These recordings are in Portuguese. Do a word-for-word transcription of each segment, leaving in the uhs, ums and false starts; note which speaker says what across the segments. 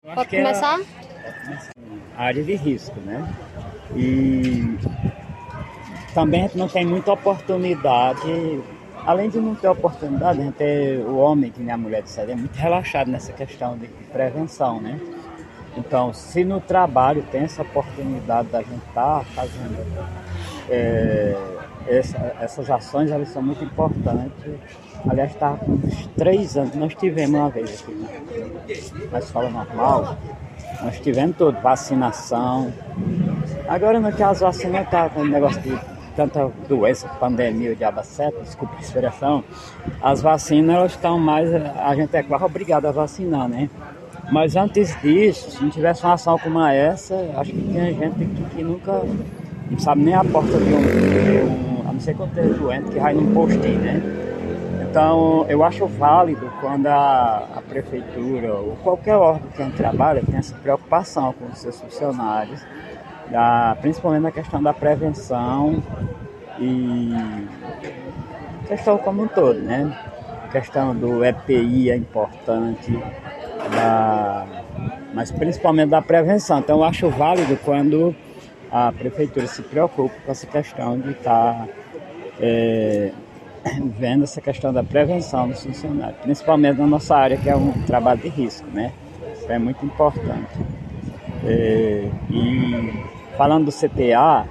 Speaker 1: Pode começar?
Speaker 2: A área de risco, né? E também a gente não tem muita oportunidade, além de não ter oportunidade, a gente tem o homem, que nem a mulher disseram, é muito relaxado nessa questão de prevenção, né? Então, se no trabalho tem essa oportunidade da gente estar fazendo é, essa, essas ações, elas são muito importantes. Aliás, está com uns três anos, nós tivemos uma vez aqui na, na escola normal, nós tivemos tudo, vacinação. Agora não que as vacinas estão com negócio de tanta doença, pandemia, o diabo sete, desculpa a expressão, as vacinas elas estão mais, a gente é quase obrigado a vacinar, né? Mas antes disso, se não tivesse uma ação como essa, acho que tem gente que, que nunca, não sabe nem a porta de um, de um a não ser que eu esteja doente, que vai num postinho, né? Então, eu acho válido quando a, a prefeitura ou qualquer órgão que tem trabalho tem essa preocupação com os seus funcionários, da, principalmente na questão da prevenção e questão como um todo, né? A questão do E P I é importante, da, mas principalmente da prevenção. Então, eu acho válido quando a prefeitura se preocupa com essa questão de estar é, vendo essa questão da prevenção dos funcionários, principalmente na nossa área, que é um trabalho de risco, né? Isso é muito importante. É, e falando do C T A,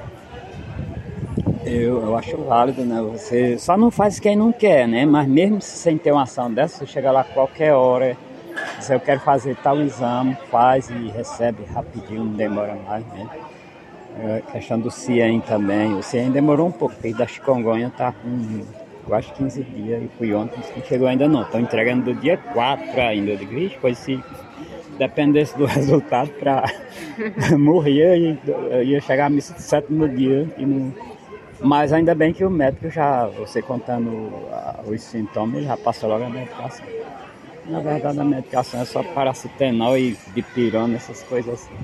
Speaker 2: eu, eu acho válido, né? Você só não faz quem não quer, né? Mas mesmo sem ter uma ação dessa, você chega lá a qualquer hora, se eu quero fazer tal exame, faz e recebe rapidinho, não demora mais, né? É, questão do CIEM também. O CIEM demorou um pouco, porque da chikungunya tá com quase quinze dias e fui ontem, não chegou ainda não. Estão entregando do dia quatro ainda. Eu digo, vixe, pois se dependesse do resultado para morrer, eu ia chegar a missa de sétimo dia. E não... Mas ainda bem que o médico já, você contando os sintomas, ele já passou logo a medicação. Na verdade, a medicação é só paracetamol e dipirona, essas coisas assim.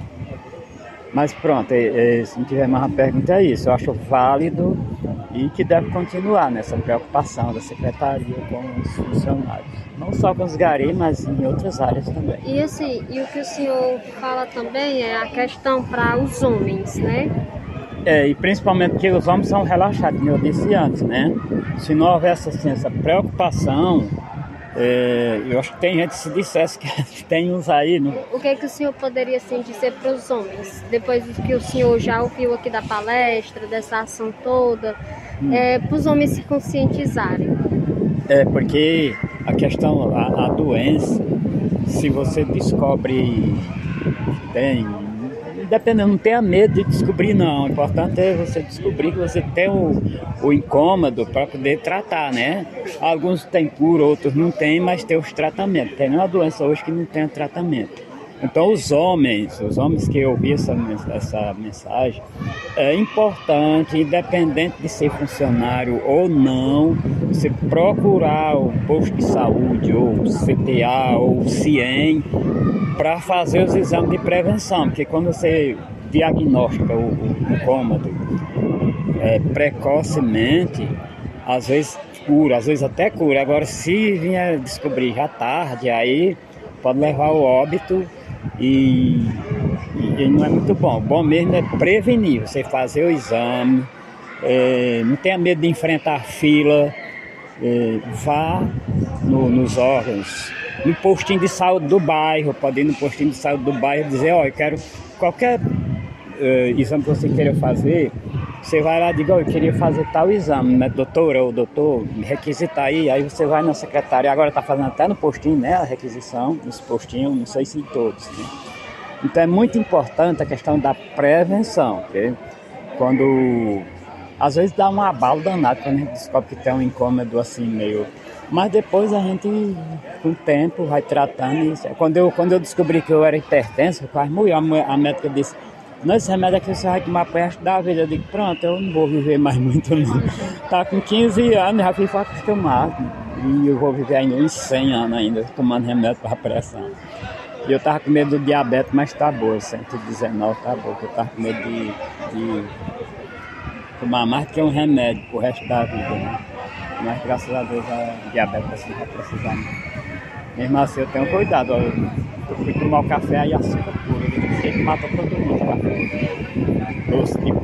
Speaker 2: Mas pronto, é, é, se não tiver mais uma pergunta é isso. Eu acho válido e que deve continuar nessa preocupação da Secretaria com os funcionários. Não só com os garis, mas em outras áreas também.
Speaker 1: E assim, e o que o senhor fala também é a questão para os homens, né?
Speaker 2: É, e principalmente porque os homens são relaxados, como eu disse antes, né? Se não houvesse assim, essa preocupação, é, eu acho que tem gente que se dissesse que tem uns aí... No...
Speaker 1: O que é que o senhor poderia assim, dizer para os homens? Depois do que o senhor já ouviu aqui da palestra, dessa ação toda, hum. é, para os homens se conscientizarem.
Speaker 2: É, porque a questão, a, a doença, se você descobre que tem... Dependendo, não tenha medo de descobrir não, o importante é você descobrir que você tem o, o incômodo para poder tratar, né? Alguns têm cura, outros não têm, mas tem os tratamentos. Tem uma doença hoje que não tem tratamento. Então os homens, os homens que ouviram essa, essa mensagem, é importante, independente de ser funcionário ou não, você procurar o posto de saúde, ou o C T A, ou o CIEM, para fazer os exames de prevenção, porque quando você diagnostica o, o incômodo é, precocemente, às vezes cura, às vezes até cura. Agora, se vier descobrir já tarde, aí pode levar ao óbito e, e, e não é muito bom. Bom mesmo é prevenir, você fazer o exame, é, não tenha medo de enfrentar a fila, é, vá no, nos órgãos, no postinho de saúde do bairro, pode ir no postinho de saúde do bairro e dizer, ó, oh, eu quero qualquer uh, exame que você queira fazer, você vai lá e diz, ó, oh, eu queria fazer tal exame, né, doutora ou doutor, me requisitar aí, aí você vai na secretaria, agora tá fazendo até no postinho, né, a requisição, nos postinhos, não sei se em todos, né? Então é muito importante a questão da prevenção, porque quando, às vezes dá um abalo danado quando a gente descobre que tem um incômodo assim meio... Mas depois a gente, com o tempo, vai tratando isso. Quando eu, quando eu descobri que eu era hipertenso, eu quase morri. A médica disse, não, esse remédio aqui você vai tomar para o resto da vida. Eu digo, pronto, eu não vou viver mais muito não. Tá com quinze anos, já fui acostumado. E eu vou viver ainda uns cem anos ainda, tomando remédio para a pressão. E eu tava com medo do diabetes, mas tá boa, cento e dezenove tá boa. Eu tava com medo de, de tomar mais do que um remédio pro resto da vida, né? Mas graças a Deus a diabetes assim vai precisar. Mesmo assim eu tenho cuidado, eu Eu fui tomar o café e açúcar puro. Ele mata todo mundo o café.